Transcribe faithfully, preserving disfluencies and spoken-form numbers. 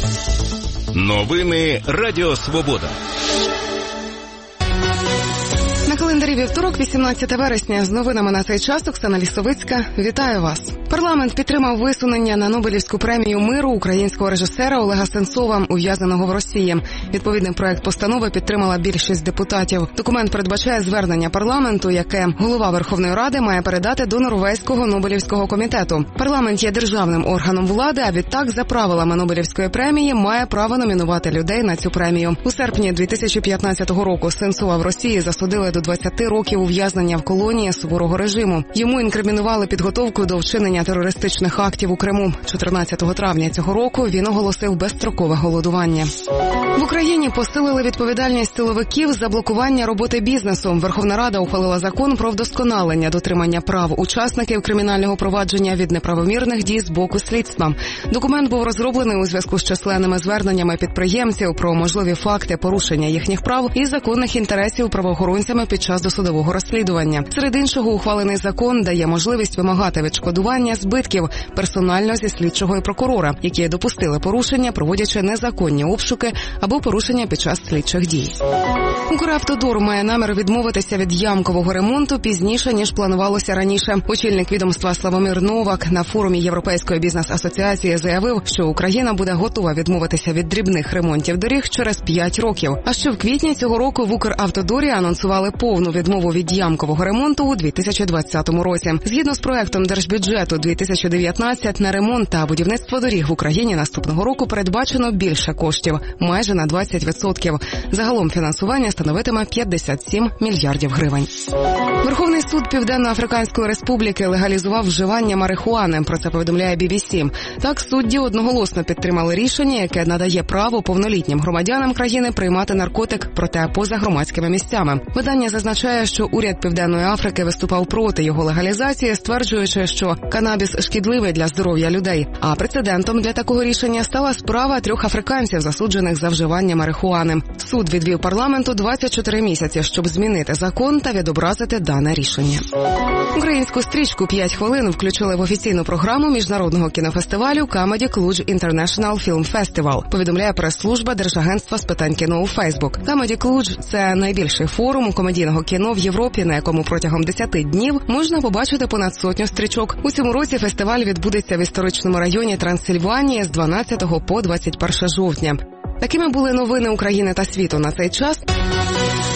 Новини Радіо Свобода. На календарі вівторок, вісімнадцяте вересня. З новинами на цей час Оксана Лісовицька. Вітаю вас. Парламент підтримав висунення на Нобелівську премію миру українського режисера Олега Сенцова, ув'язненого в Росії. Відповідний проект постанови підтримала більшість депутатів. Документ передбачає звернення парламенту, яке голова Верховної Ради має передати до Норвезького Нобелівського комітету. Парламент є державним органом влади, а відтак за правилами Нобелівської премії має право номінувати людей на цю премію. У серпні дві тисячі п'ятнадцятого року Сенцова в Росії засудили до двадцяти років ув'язнення в колонії суворого режиму. Йому інкримінували підготовку до вчинення терористичних актів у Криму. чотирнадцятого травня цього року він оголосив безстрокове голодування. В Україні посилили відповідальність силовиків за блокування роботи бізнесу. Верховна Рада ухвалила закон про вдосконалення дотримання прав учасників кримінального провадження від неправомірних дій з боку слідства. Документ був розроблений у зв'язку з численними зверненнями підприємців про можливі факти порушення їхніх прав і законних інтересів правоохоронцями під час досудового розслідування. Серед іншого, ухвалений закон дає можливість вимагати відшкодування збитків персонально зі слідчого і прокурора, які допустили порушення, проводячи незаконні обшуки або порушення під час слідчих дій. Укравтодор має намір відмовитися від ямкового ремонту пізніше, ніж планувалося раніше. Очільник відомства Славомір Новак на форумі Європейської бізнес-асоціації заявив, що Україна буде готова відмовитися від дрібних ремонтів доріг через п'ять років. А ще в квітні цього року в Укравтодорі анонсували повну відмову від ямкового ремонту у дві тисячі двадцятому році. Згідно з проектом держбюджету дві тисячі дев'ятнадцять на ремонт та будівництво доріг в Україні наступного року передбачено більше коштів – майже на двадцять відсотків. Загалом фінансування становитиме п'ятдесят сім мільярдів гривень. Верховний суд Південно-Африканської Республіки легалізував вживання марихуани. Про це повідомляє бі бі сі. Так, судді одноголосно підтримали рішення, яке надає право повнолітнім громадянам країни приймати наркотик, проте поза громадськими місцями. Видання зазначає, що уряд Південної Африки виступав проти його легалізації, стверджуючи, що канабіс шкідливий для здоров'я людей. А прецедентом для такого рішення стала справа трьох африканців, засуджених за вживання марихуани. Суд відвів парламенту двадцять чотири місяці, щоб змінити закон та відобразити дане рішення. Українську стрічку «п'ять хвилин» включили в офіційну програму міжнародного кінофестивалю Comedy Cluj International Film Festival, повідомляє прес-служба Держагентства з питань кіно у Фейсбук. Comedy Cluj – це найбільший форум комедійного кіно в Європі, на якому протягом десяти днів можна побачити понад сотню стрічок. У цьому році фестиваль відбудеться в історичному районі Трансильванії з дванадцятого по двадцять перше жовтня. Такими були новини України та світу на цей час.